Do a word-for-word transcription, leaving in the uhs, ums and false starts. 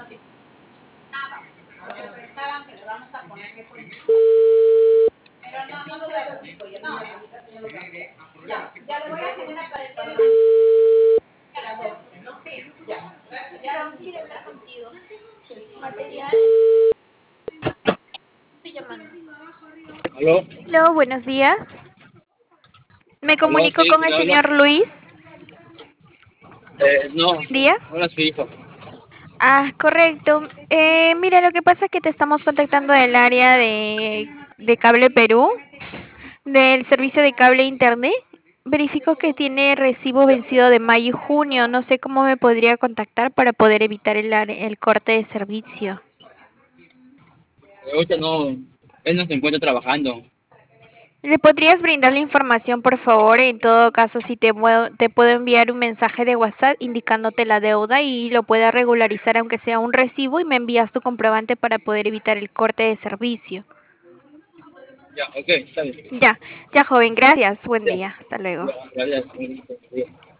Ron quiere hablar contigo. Material. Estoy llamando. ¿Aló? Hello, buenos días. Me ¿Aló? comunico Sí, con ¿quién el habla? señor Luis. Eh, no, Buen día. hola su hijo. Ah, correcto. Eh, mira, lo que pasa es que te estamos contactando del área de, de Cable Perú, del servicio de cable internet. Verifico que tiene recibo vencido de mayo y junio. No sé cómo me podría contactar para poder evitar el, are- el corte de servicio. Eh, ahorita no, él no se encuentra trabajando. ¿Le podrías brindar la información, por favor? En todo caso, si te, puedo- te puedo enviar un mensaje de WhatsApp indicándote la deuda y lo puedas regularizar aunque sea un recibo y me envías tu comprobante para poder evitar el corte de servicio. Ya, ok, está bien. Ya, ya joven, gracias. Buen Ya, día. Hasta luego. ya, gracias.